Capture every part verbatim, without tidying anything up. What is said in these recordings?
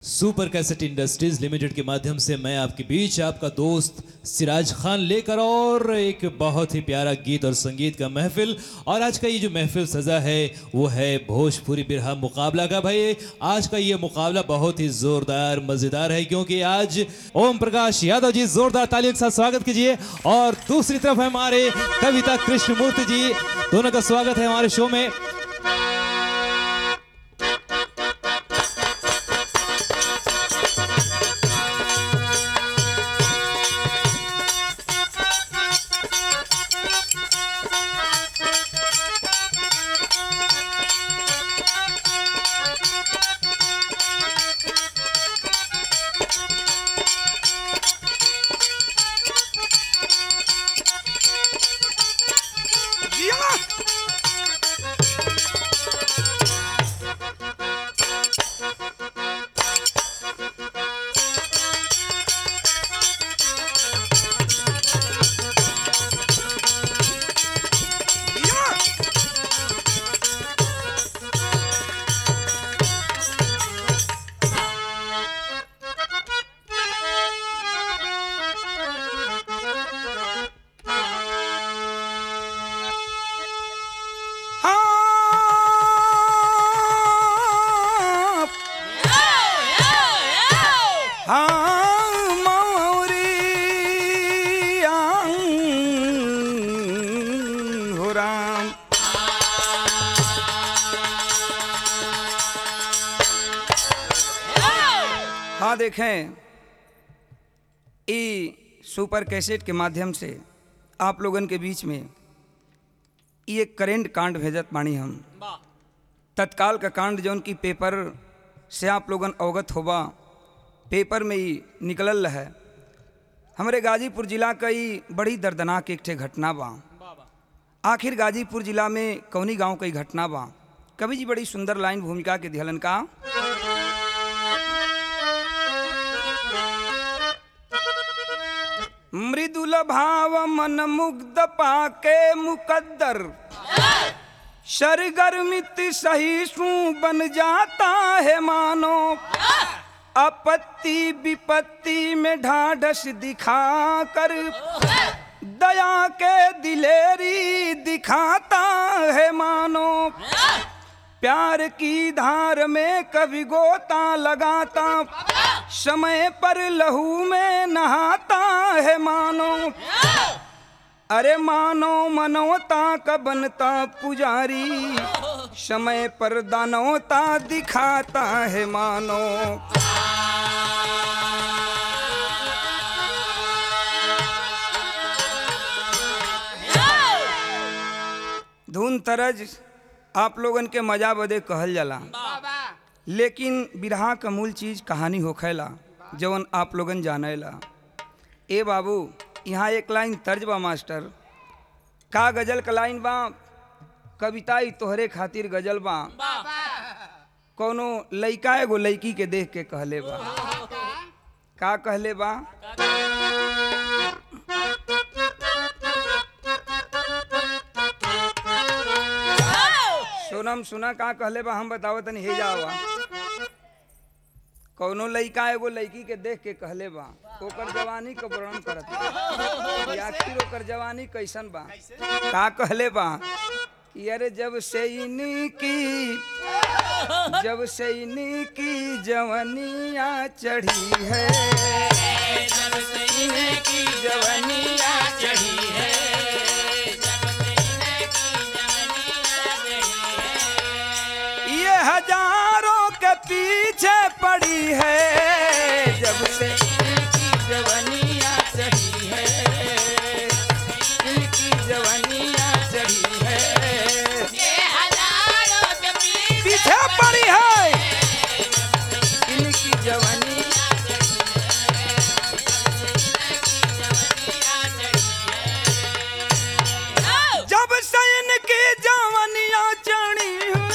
Super cassette industries limited के माध्यम से मैं आपके बीच आपका दोस्त सिराज खान लेकर और एक बहुत ही प्यारा गीत और संगीत का महफिल। और आज का ये जो महफिल सजा है वो है भोजपुरी बिरहा मुकाबला का। भाई आज का ये मुकाबला बहुत ही जोरदार मजेदार है, क्योंकि आज ओम प्रकाश यादव जी, जोरदार तालियों के साथ स्वागत कीजिए। और दूसरी तरफ है हमारे कविता कृष्णमूर्ति जी, दोनों का स्वागत है हमारे शो में। हाँ देखें, ई सुपर कैसेट के माध्यम से आप लोगन के बीच में ये करेंट कांड भेजत बानी हम। तत्काल का कांड जौन की पेपर से आप लोगन अवगत होबा, पेपर में ही निकलल है। हमारे गाजीपुर जिला का ही बड़ी दर्दनाक एक ठे घटना बा। आखिर गाजीपुर जिला में कौनी गांव का घटना बा। कवि जी बड़ी सुंदर लाइन भूमिका के दिहलन का। मृदुल भाव मन मुग्ध पाके मुकद्दर, सरगर्मित सहिष्णु बन जाता है मानो। आपत्ति विपत्ति में ढाढ़स दिखा कर दया के दिलेरी दिखाता है मानो। प्यार की धार में कभी गोता लगाता, समय पर लहू में नहाता है मानो। अरे मानो मनोता का बनता पुजारी, समय पर दानवता दिखाता है मानो। धुन तरज आप लोगन के मजा बदे कहल जाला, लेकिन बिरहा का मूल चीज कहानी होखेला जवन आप लोगन जानेला। ए बाबू, यहाँ एक लाइन तर्ज बा मास्टर, का गजल का लाइन बा। कविता ही तोहरे खातिर गजल बा। कोनो लइका एगो लइकी के देख के कहले बा। का कहले बा? सोनम सुना का कहले बा, हम बतावत नहीं हे जावा। कौनो लइका एगो लइकी के देख के कहले बा, ओकर जवानी का वर्णन करत बा। आखिर ओकर जवानी कैसन बा? का कहले बा कि अरे जब से इनकी जब से इनकी जवानिया चढ़ी है, जब से इनकी जवानिया चढ़ी है, हजारों के पीछे पड़ी है। जब से इनकी जवानियाँ चढ़ी है, इनकी जवानियाँ चढ़ी है, ये हजारों के पीछे पड़ी है, इनकी जवानियाँ जब से इनकी जवानियाँ चढ़ी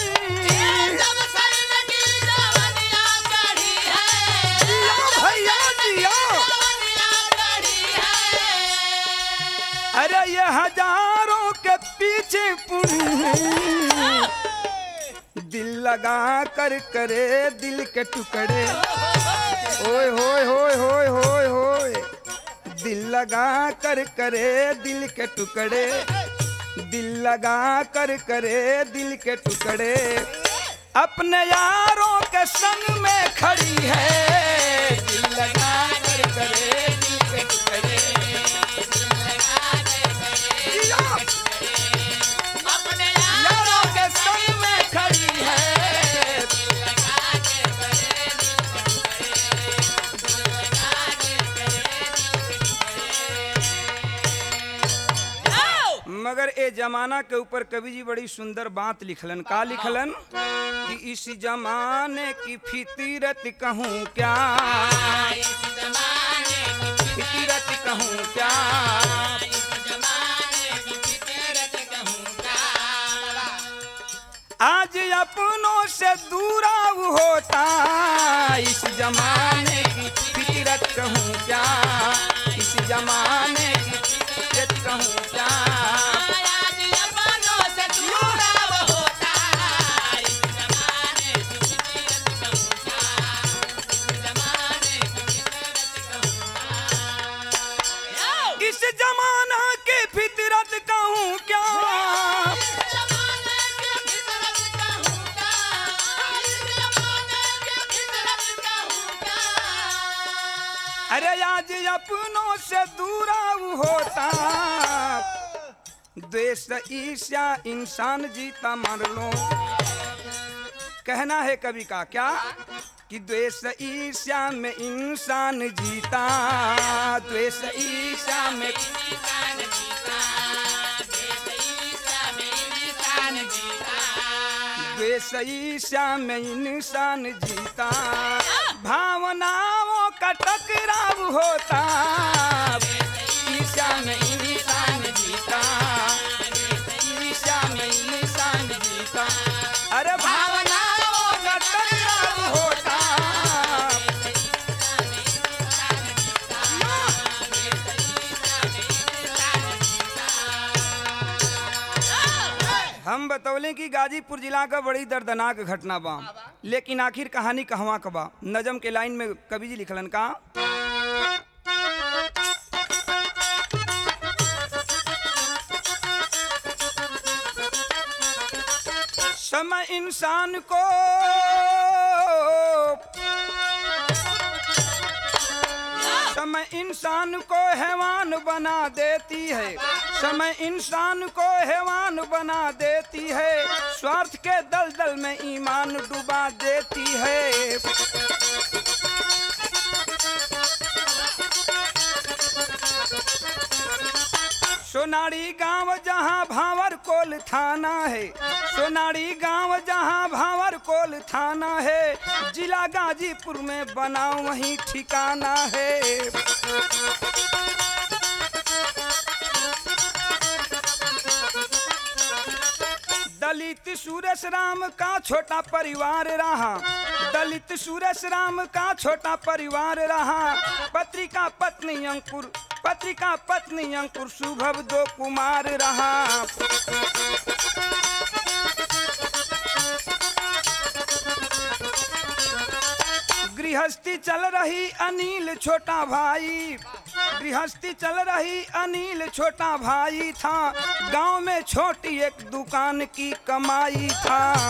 अरे ये हजारों के पीछे पुड़ी है। दिल लगा कर करे दिल के टुकड़े, ओए होए होए होए होए होए, दिल लगा कर करे दिल के टुकड़े, दिल लगा कर करे दिल के टुकड़े, अपने यारों के संग में खड़ी है, दिल लगा कर करे दिल के टुकड़े, अपने यारों के संग में खड़ी है। मगर ए जमाना के ऊपर कवि जी बड़ी सुंदर बात लिखलन। का लिखलन कि इस जमाने की फितरत कहूँ क्या, इस जमाने की फितरत कहूँ क्या, इस जमाने की फितरत कहूँ क्या, आज अपनों से दूरा होता, इस जमाने की फितरत कहूँ क्या, इस जमाने की फितरत कहूँ क्या, इस जमाना की फितरत कहूँ क्या, अरे आज अपनों से दूरा होता, द्वेष ईर्ष्या इंसान जीता मर लो। कहना है कवि का क्या कि द्वेष ईर्ष्या में इंसान जीता, द्वेष ईर्ष्या में इंसान जीता, द्वेष ईर्ष्या में इंसान जीता, द्वेष ईर्ष्या में इंसान जीता, भावनाओं का टकराव होता, ईर्ष्या में इंसान जीता, ईर्ष्या में इंसान जीता, अरे भावनाओं का टकराव होता, हम बतौले कि गाजीपुर जिला का बड़ी दर्दनाक घटना बा, लेकिन आखिर कहानी कहवा कबा। नजम के लाइन में कवि जी लिखलन का समय इंसान को समय इंसान को हैवान बना देती है, समय इंसान को हैवान बना देती है, स्वार्थ के दलदल में ईमान डुबा देती है। सोनाड़ी गांव जहां भावर कोल थाना है, सोनाड़ी गांव जहां भावर कोल थाना है, जिला गाजीपुर में बना वहीं ठिकाना है। दलित सुरेश राम का छोटा परिवार रहा, दलित सुरेश राम का छोटा परिवार रहा, पत्रिका पत्नी अंकुर पत्रिका पत्नी अंकुर सुभव दो कुमार रहा। गृहस्थी चल रही अनिल छोटा भाई, गृहस्थी चल रही अनिल छोटा भाई था, गांव में छोटी एक दुकान की कमाई था।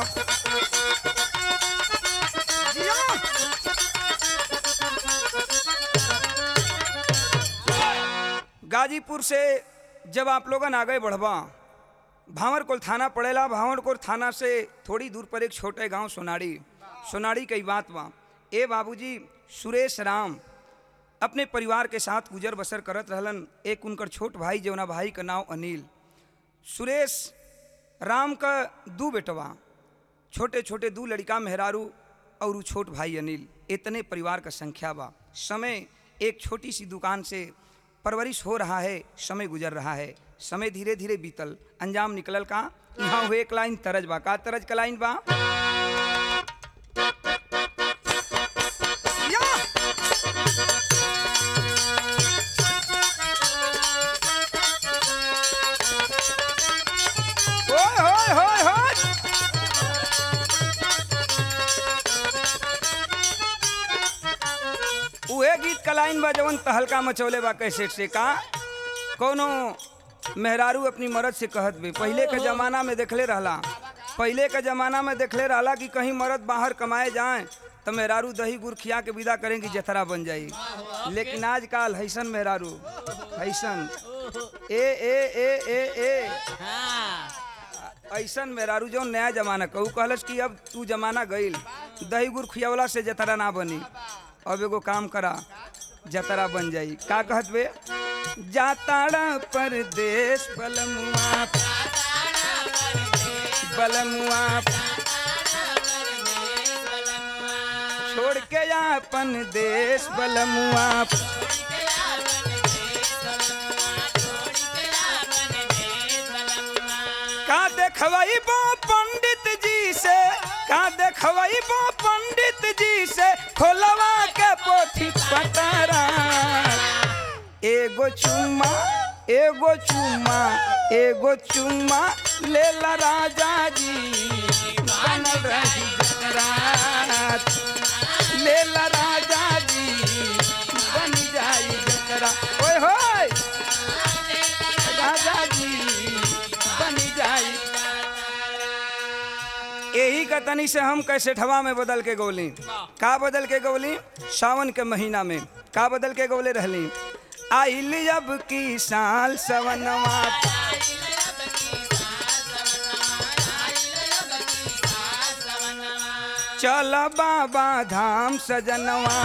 गाजीपुर से जब आप लोगन आगे बढ़वा, भांवरकोल थाना पड़ेला, भांवरकोल थाना से थोड़ी दूर पर एक छोटे गांव सोनाड़ी, सोनाड़ी कई बात बा। ए बाबूजी सुरेश राम अपने परिवार के साथ गुजर बसर करत रहलन। एक उनकर छोट भाई जौना भाई का नाम अनिल। सुरेश राम का दू बेटवा, छोटे छोटे दू लड़का मेहरारू और छोट भाई अनिल, इतने परिवार का संख्या बा। समय एक छोटी सी दुकान से परवरिश हो रहा है, समय गुजर रहा है, समय धीरे धीरे बीतल, अंजाम निकलल का यहाँ हुए एक लाइन तरज बा। का तरज का लाइन बा? उहे गीत का लाइन बा जवन तहलका मचौले बा कैसेट से का कोनो मेहरारू अपनी मर्द से कहत बे। पहले के जमाना में देखले रहला पहले के जमाना में देखले रहला कि कहीं मर्द बाहर कमाए जाए तो मेहरारू दही गुड़ खिया के विदा करेंगी जतरा बन जाई। लेकिन आजकल हैसन मेहरारू हैसन ए ए ए ए ए ऐसन मेहरारू जो नया जमाना कहू कहलस कि अब तू जमाना गईल दही गुड़ खियावला से जतरा ना बनी। अब एगो काम करा जतरा बन जाई। का कहत बे जाताड़ा परदेश बलमुआ बलमुआ छोड़ के अपन देश बलमुआ का देखवाई बो पंडित जी से का देखवाई बो पंडित जी से खोलवा के पोथी पतारा एगो चुम्मा एगो चुम्मा एगो चुम्मा लेला राजा जी बनल रही जतरा लेला राजा जी बन जाई जतरा ओए होए राजा जी बन जाई। यही का तनी से हम कैसे ठवा में बदल के गौली का बदल के गौली सावन के महीना में का बदल के गौले रहली आइल अब की साल सवनवा चल बाबा धाम सजनवा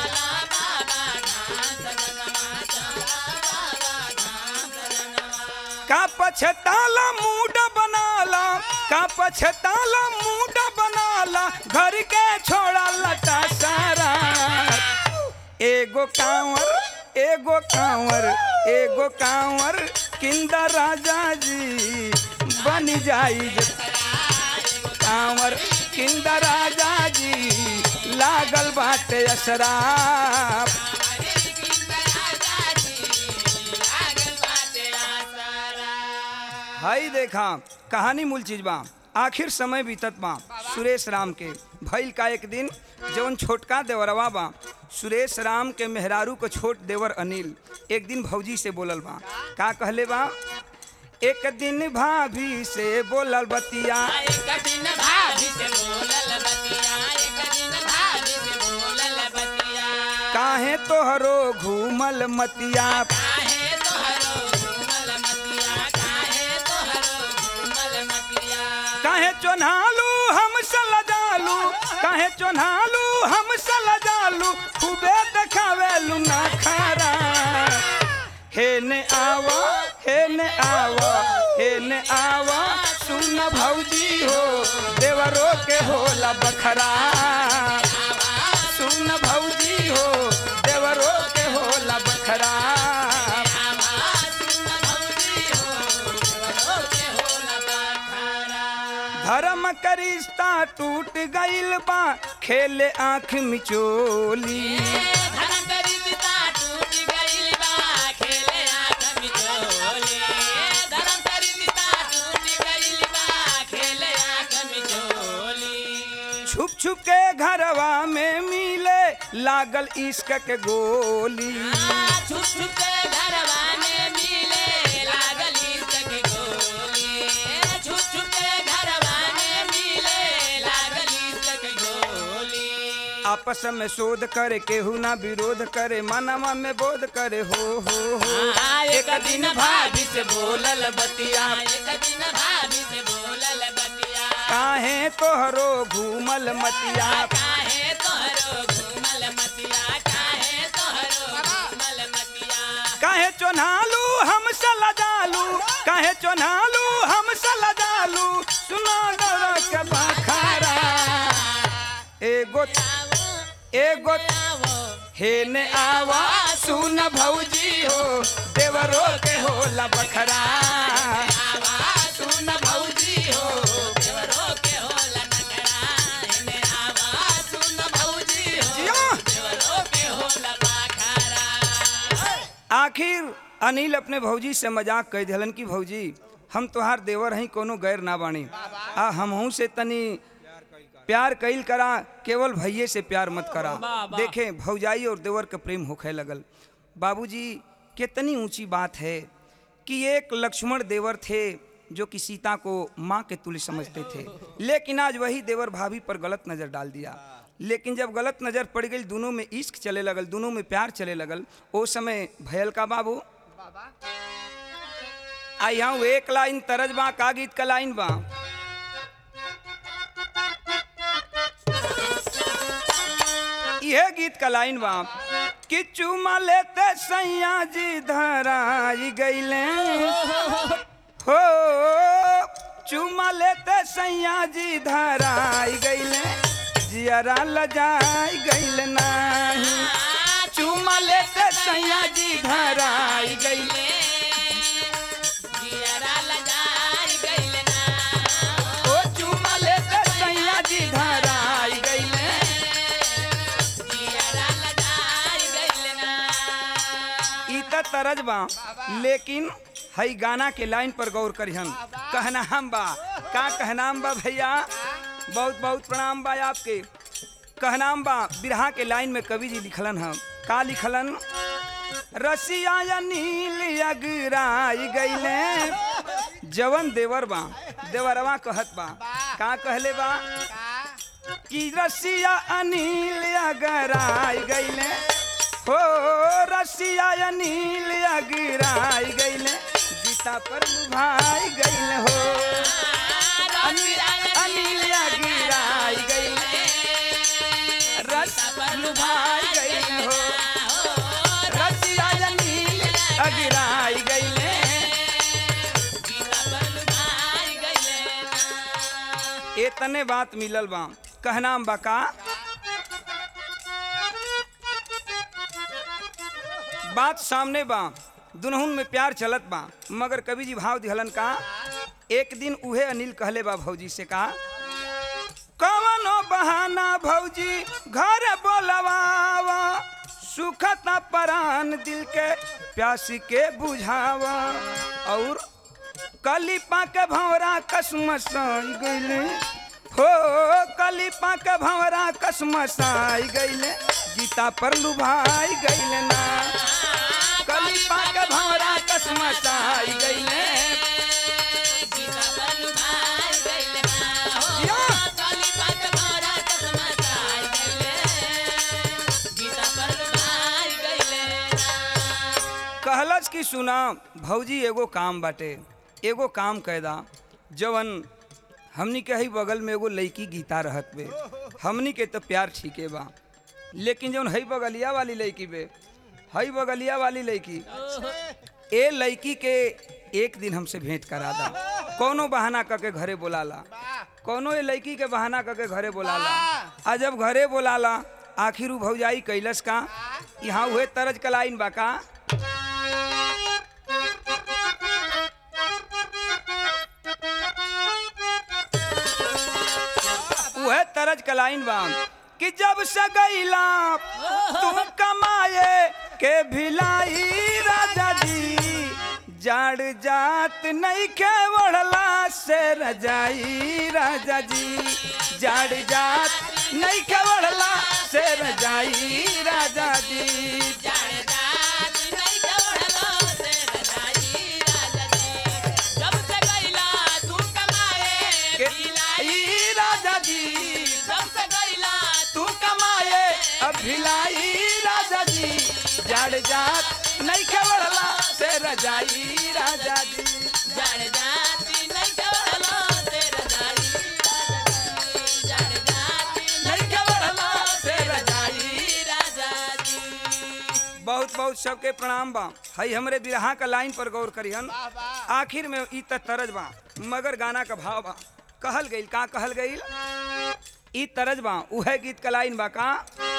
का पछताला मूड बनाला का पछताला मूड बनाला घर के छोड़ा लटा सारा एगो कांवर एगो कांवर एगो कांवर किंदा राजा जी बन जाई कांवर किंदा राजा जी लागल बाटे असरा। हाई देखा कहानी मूल चीज बा आखिर समय बीतत बा सुरेश राम के भइल का एक दिन जवन छोटका देवरवा बा सुरेश राम के मेहरारू को छोट देवर अनिल एक दिन भौजी से बोलल बा का कहले बा एक दिन भाभी से बोलल बतिया एक दिन भाभी से बोलल बतिया एक दिन भाभी से बोलल बतिया काहे तोहरो घूमल मतिया काहे तोहरो घूमल मतिया काहे तोहरो घूमल मतिया काहे चोन्हालू हम सलजालू काहे चोन्हालू हम सलजालू खूबे देखावेलू ना खारा हे ने आवा हे ने आवा हे ने आवा सुन भौजी हो देवरो के होला बखरा सुन भौजी हो देवरो के होला बखरा धर्म का रिश्ता टूट गइल बा खेले आँख मिचोली धर्म का रिश्ता टूट गइल बा खेले आँख मिचोली धर्म का रिश्ता टूट गइल बा खेले आँख मिचोली छुप छुप के घरवा में मिले लागल इश्क के गोली छुप छुप के घरवा में मिले लागल इश्क के गोली छुप छुप के घरवा में मिले लागल इश्क के गोली आपस में शोध करे केहू ना विरोध करे मनवा में बोध करे हो हो हो हाँ, एक दिन भाभी से बोलल बतिया एक दिन भाभी से बोलल बतिया काहे तोहरो घूमल मतिया काहे तोहरो घूमल मतिया काहे तोहरो घूमल मतिया काहे चोन्हालू हम सलजालू काहे चोन्हालू हम सलजालू सुना गौर के बखारा एगो एगो हे ने आवा सुन भौजी हो देवरो के होला बखरा सुन भौजी हो देवरो के होला नखरा हेने आवा सुन भौजी हो जिया। देवरो के होला बखरा आखिर अनिल अपने भौजी से मजाक कह दिलन कि भौजी हम तोहार देवर हई कोनो गैर ना बानी आ हमहू से तनी प्यार कईल करा, केवल भैये से प्यार मत करा। वाह, वाह। देखें भौजाई और देवर का प्रेम होखे लगल। बाबूजी कितनी ऊंची बात है कि एक लक्ष्मण देवर थे जो कि सीता को माँ के तुल्य समझते थे, लेकिन आज वही देवर भाभी पर गलत नज़र डाल दिया। लेकिन जब गलत नज़र पड़ गई, दोनों में इश्क चले लगल, दोनों में प्यार चले लगल, ओ समय भयल का बाबू आई यहाँ एक लाइन तरज बा, का गीत का लाइन बा। यह गीत का लाइन बा कि चुमा लेते सैया जी धराई गईले, हो चुमा लेते सैया जी धराई गईले, जियरा लजाई गईल नाही। चुमा लेते सैया जी धराई गईले, जियरा लगाई गइल ना। ओ चुमा लेते सैया जी धराई गईले। जियरा लगाई गइल ना। ई त तरज बा, लेकिन हई गाना के लाइन पर गौर करिहन। कहना हम बा, का कहनाम बा भैया, बहुत बहुत प्रणाम बा आपके। कहनाम बा बिरहा के लाइन में कवि जी लिखलन हम, का लिखलन? रसिया या नील अगराई गईले, जवन देवर बा देवरवा कहत बा, का कहले बा कि रसिया अनिल अगराई गईले, हो रसिया अनिल अगराई गईले, गीता पर लुभाई गईले, हो अनिल अनिल अगराई गईले, रस पर लुभाई गईले, हो रसिया अनिल अगराई गईले। गीता पर लुभाई गइल ना। एतने बात मिलल बा, कहनाम बा का बात सामने बा, दुनहुन में प्यार चलत बा, मगर कवि जी भाव दिहलन का। एक दिन उहे अनिल कहले बा भौजी से, का कवनो बहाना भौजी घर बोलवावा, सुखता परान दिल के प्यास के बुझावा, और कलिपा के भंवरा कसमसाई गईले, हो कलिपा के भंवरा कसमसाई गईले, गीता पर लुभाई गईले ना। कलिपा के भंवरा कसमसाई गईले, गीता पर लुभाई गइल ना। जिया। कलिपा के भंवरा कसमसाई गइले, गीता पर लुभाई गइल ना। कहलस कि सुना भौजी एगो काम बाटे, एगो काम कैदा, जवन हमनी के हई बगल में एगो लड़की गीता रहत बे, हमनी के तो प्यार ठीके बा, लेकिन जवन हई बगलिया वाली लड़की बे, हई बगलिया वाली लड़की, ए लड़की के एक दिन हमसे भेंट करा दा, कोनो बहाना करके घरे बोलाला, कोनो ए लड़की के बहाना करके घरे बोलाला, आ जब घरे बोलाला आखिर उ भौजाई कैलस का, यहाँ हुए तरज कलाइन बा का। वह तरज कलाइन बा कि जब से गईला तू कमाए के भिलाई राजा जी, जाड़ जात नहीं के वढ़ला से रजाई राजा जी, जाड़ जात नहीं के वढ़ला से रजाई राजा जी। जाड़ जात नहीं के वढ़ला से रजाई राजा जी, जब से गइला तू कमाए के भिलाई राजा जी, जब से गइला तू कमाए अब भिलाई राजा जी, जाड़ जात नहीं के वढ़ला से रजाई राजा जी। जाड़ जात नहीं के वढ़ला से रजाई राजा जी, जाड़ जात नहीं के वढ़ला से रजाई। राजा जी। बहुत बहुत सबके प्रणाम बा। हई हमरे बिरहा का लाइन पर गौर करिहन, आखिर में ई त तरज बा, मगर गाना का भाव बा। कहल गईल का कहल गईल ई तरज बा, उहे गीत का लाइन बा का।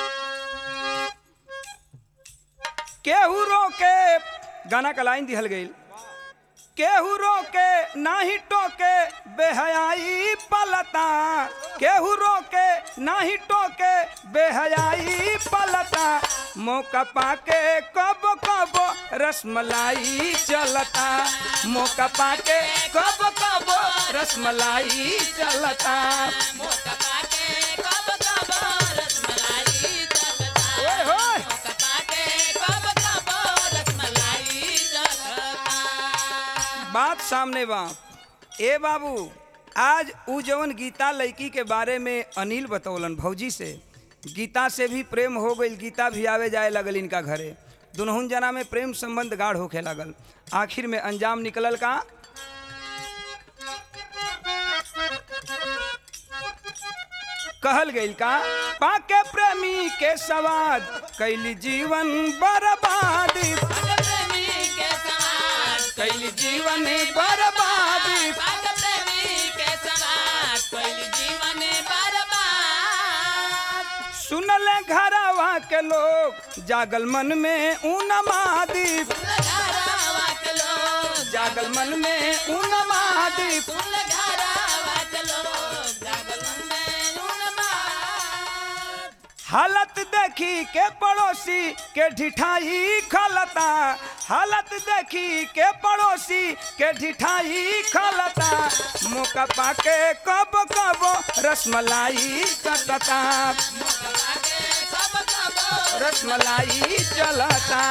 केहू रोके, गाना का लाइन दिहल गईल, केहू रोके नाही टोके बेहयाई पलता, केहू रोके नाही टोके बेहयाई पलता, मौका पाके कब कब रसमलाई चलता, मौका पाके कब कब रसमलाई चलता। मौका पाके बात सामने बा। ए बाबू, आज उ जवन गीता लड़की के बारे में अनिल बतौलन भौजी से, गीता से भी प्रेम हो गई, गीता भी आवे जाए लगल इनका घरे, दुनहुन जना में प्रेम संबंध गाढ़ होखे लगल। आखिर में अंजाम निकलल का, कहल गईल का, पाके प्रेमी के सवाद कैली जीवन बर्बाद, प्रेमी के सवार कैली जीवन बर्बाद। प्रेमी के सवार कैली जीवन बर्बाद। सुनले घरवा के लोग जागल मन में उन्मादी, घरवा के लोग जागल मन में उन्मादी। सुन घरवा के लोग जागल में उन्माद। हालत देखी के पड़ोसी के ढिठाई खलता, हालत देखी के पड़ोसी के ढिठाई खलता, मौका पाके कब कब रसमलाई कटता, कब कब रसमलाई चलता।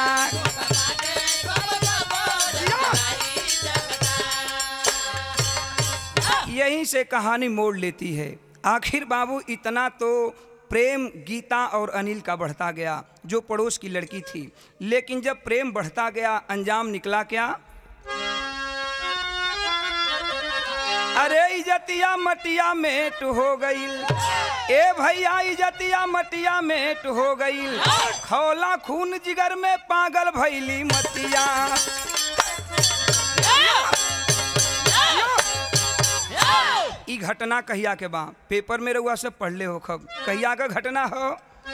यहीं से कहानी मोड़ लेती है। आखिर बाबू इतना तो प्रेम गीता और अनिल का बढ़ता गया, जो पड़ोस की लड़की थी, लेकिन जब प्रेम बढ़ता गया अंजाम निकला क्या, अरे इजतिया मटिया मेट हो गई, ए भैया इजतिया मटिया मेट हो गई, खौला खून जिगर में पागल भैली मतिया। ई घटना कहिया के बा, पेपर में रहुआ सब पढ़ ले हो खब, कहिया का घटना हो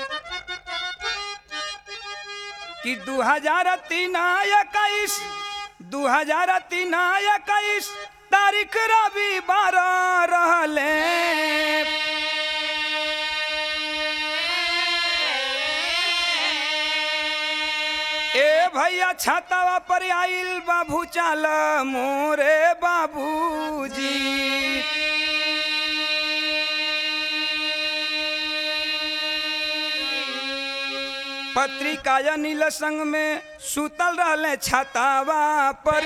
कि दू हजार तीन इक्कीस दू हजार तीन इक्कीस तारीख रविवार रहले, ए भैया छातावा पर आइल बाबू चाल मोरे बाबूजी, पत्रिका नील संग में सुतल रहले छातावा पर,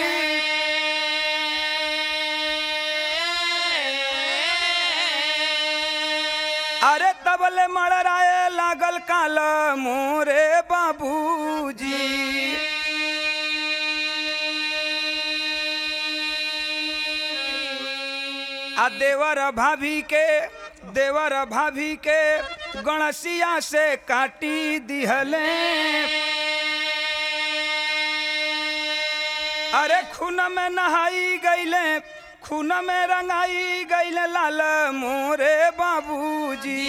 अरे तबले मड़राए लागल काल मोरे बाबूजी, आ देवर भाभी के देवर भाभी के गणसिया से काटी दिहले, अरे खून में नहाई गईले, खून में रंगाई गईले लाल मोरे बाबूजी।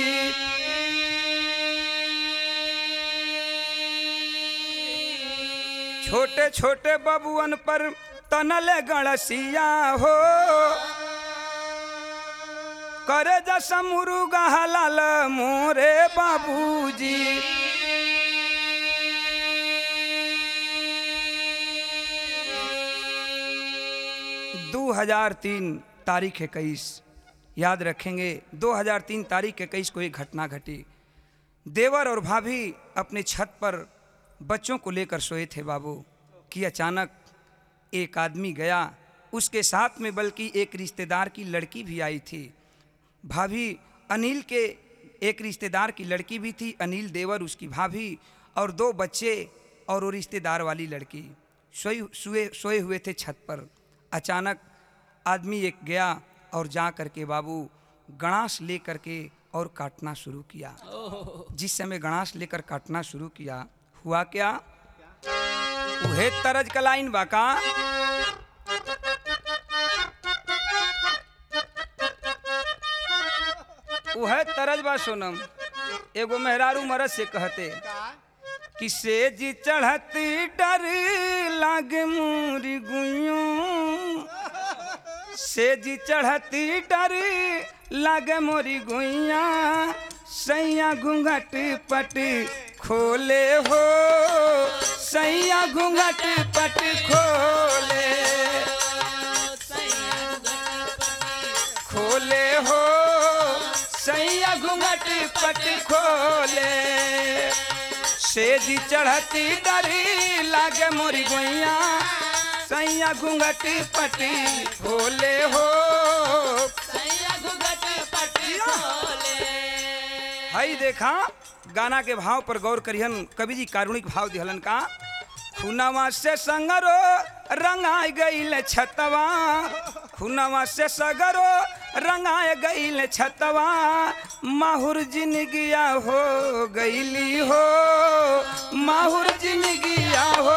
छोटे छोटे बबुअन पर तनले गणसिया हो, करे जैसा मुरुगा लाल मोरे बाबूजी। दो हज़ार तीन तारीख इक्कीस, याद रखेंगे दो हज़ार तीन तारीख इक्कीस को एक घटना घटी। देवर और भाभी अपने छत पर बच्चों को लेकर सोए थे बाबू, कि अचानक एक आदमी गया, उसके साथ में बल्कि एक रिश्तेदार की लड़की भी आई थी। भाभी अनिल के एक रिश्तेदार की लड़की भी थी, अनिल देवर उसकी भाभी और दो बच्चे और वो रिश्तेदार वाली लड़की सोए सोए सोए हुए थे छत पर। अचानक आदमी एक गया और जा करके बाबू गणाश ले करके और काटना शुरू किया। जिस समय गणाश लेकर काटना शुरू किया, हुआ क्या, उहे तरज का लाइन बाका, उहे तरज बा सोनम। एगो मेहरारू मरद से कहते कि सेज चढ़ती डर लागे मोरी गुइयों, सेज चढ़ती डर लागे मोरी गुइया, सैया घूंघट पट खोले हो, सैया घूंघट पट खोले, खोले हो सैया घूंघट पट खोले, सेज चढ़ती डरी लागे मोरी गोइया, सैया घूंघट पटी खोले हो। सैया घूंघट पटी खोले। हई देखा गाना के भाव पर गौर करिहन। कवि जी कारुणिक भाव दिहलन का खुनावा से संगरो रंगाए गईल छतवा, खुनावा से सगरो रंगाए गईल छतवा, माहुर जिनगिया हो गईली हो, माहुर जिनगिया हो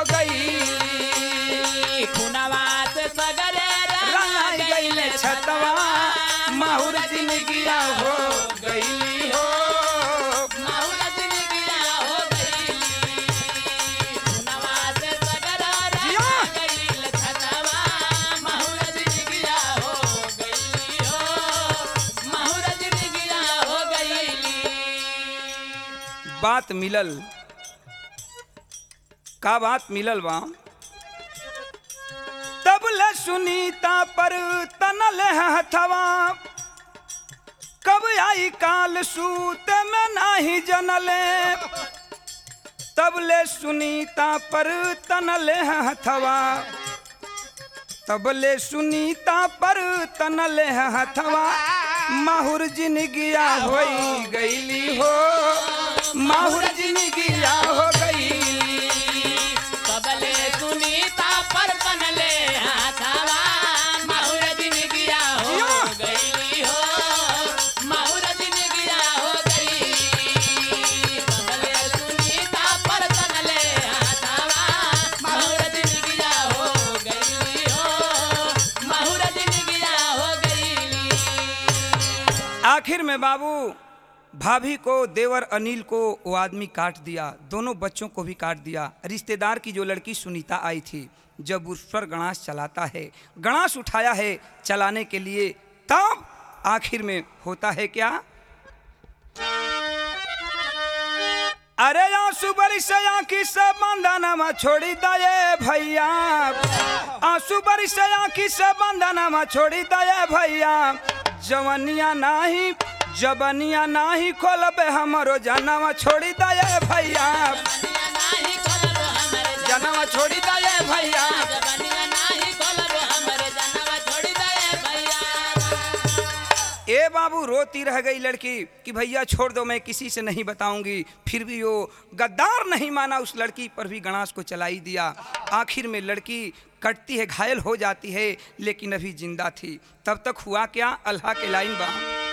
गईली। खुनवा से सगरे रंगाए गईल छतवा, माहुर जिनगिया हो गईली हो। माहुर जिनगिया हो गईली। खुनवा से सगरे रंगाए गईल छतवा, माहुर जिनगिया हो गईली हो, माहुर जिनगिया हो गईली। बात मिलल का बात मिलल बा तब ले सुनीता पर तनल हथवा, कब आई काल सूत में नाही जनले, तब ले सुनीता पर तनल हथवा, तब ले सुनीता पर तनल हथवा, माहुर जिनगिया होई गईली हो, माहुर जिनगिया हो गईली। सबले सुनीता पर बनले हाथवा, माहुर जिनगिया हो गईली हो, माहुर जिनगिया हो गईली। सबले सुनीता पर बनले हाथवा, माहुर जिनगिया हो गईली हो, माहुर जिनगिया हो गईली। आखिर में बाबू भाभी को, देवर अनिल को वो आदमी काट दिया, दोनों बच्चों को भी काट दिया। रिश्तेदार की जो लड़की सुनीता आई थी, जब उस पर गणास चलाता है, गणास उठाया है चलाने के लिए, तब आखिर में होता है क्या? अरे आंसू बरिस आंखी से बंधनमा छोड़ी दये भैया, आंसू बरिस आंखी से बंधनमा छोड़ी दये भैया, जवनिया नाही जबनिया नाही खोलबे हमरो जनवा छोड़ी दये भैया, जबनिया नाही खोलबो हमरे जनवा छोड़ी दये भैया। जबनिया नाही खोलबो हमरे जनवा छोड़ी दये भैया। ए बाबू रोती रह गई लड़की कि भैया छोड़ दो, मैं किसी से नहीं बताऊंगी। फिर भी वो गद्दार नहीं माना, उस लड़की पर भी गणास को चलाई दिया। आखिर में लड़की कटती है, घायल हो जाती है, लेकिन अभी जिंदा थी। तब तक हुआ क्या? अल्लाह के लाइन बा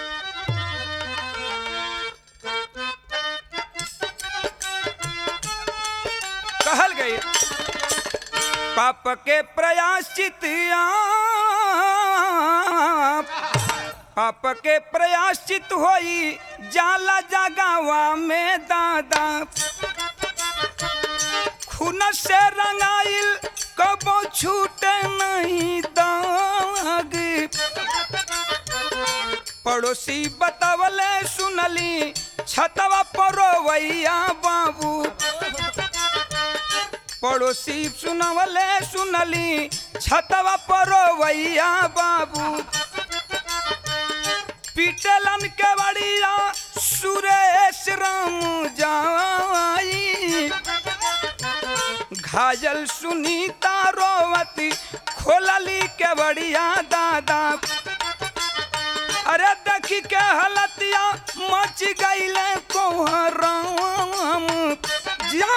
कहल गई पाप के प्रयाश्चित पाप के प्रयाश्चित होई जाला जगावा में दादा, खून से रंगाइल कबो छूटे नहीं दाग, पड़ोसी बतावले सुनली छतवा परोवैया बाबू, पड़ोसी सुनवले सुनली छतवा परोवैया बाबू, पीटलन के बड़िया सुरेश राम जाई, घायल सुनीता रोवती खोलली के बड़िया दादा, अरे देखी के हलतिया मच गईले कोहराम जिया।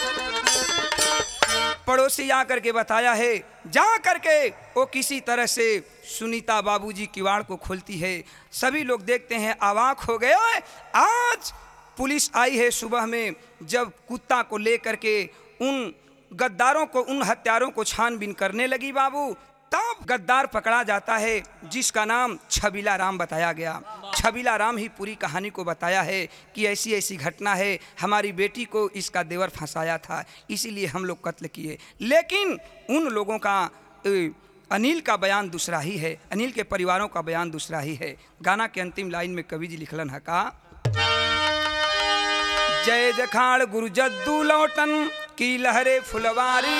पड़ोसी आकर के बताया है, जा करके वो किसी तरह से सुनीता बाबूजी किवाड़ को खोलती है। सभी लोग देखते हैं, अवाक हो गए। आज पुलिस आई है सुबह में, जब कुत्ता को लेकर के उन गद्दारों को, उन हत्यारों को छानबीन करने लगी बाबू, तब गद्दार पकड़ा जाता है जिसका नाम छबीला राम बताया गया। छबीला राम ही पूरी कहानी को बताया है कि ऐसी ऐसी घटना है, हमारी बेटी को इसका देवर फंसाया था, इसीलिए हम लोग कत्ल किए। लेकिन उन लोगों का, अनिल का बयान दूसरा ही है, अनिल के परिवारों का बयान दूसरा ही है। गाना के अंतिम लाइन में कवि जी लिखलन है का, जय जखाड़ गुरु जद्दू लौटन की लहरे फुलवारी,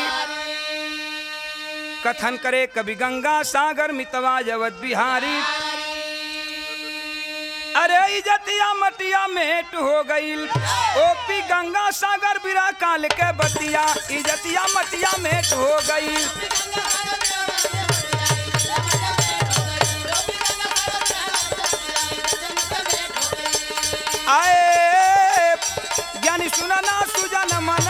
कथन करे कवि गंगा सागर मितवा जवत बिहारी, अरे इजतिया मटिया मेट हो गईल ओपी गंगा सागर बिरा काल के बतिया इजतिया मटिया मेट हो गईल आए ज्ञानी सुनना सुजन मन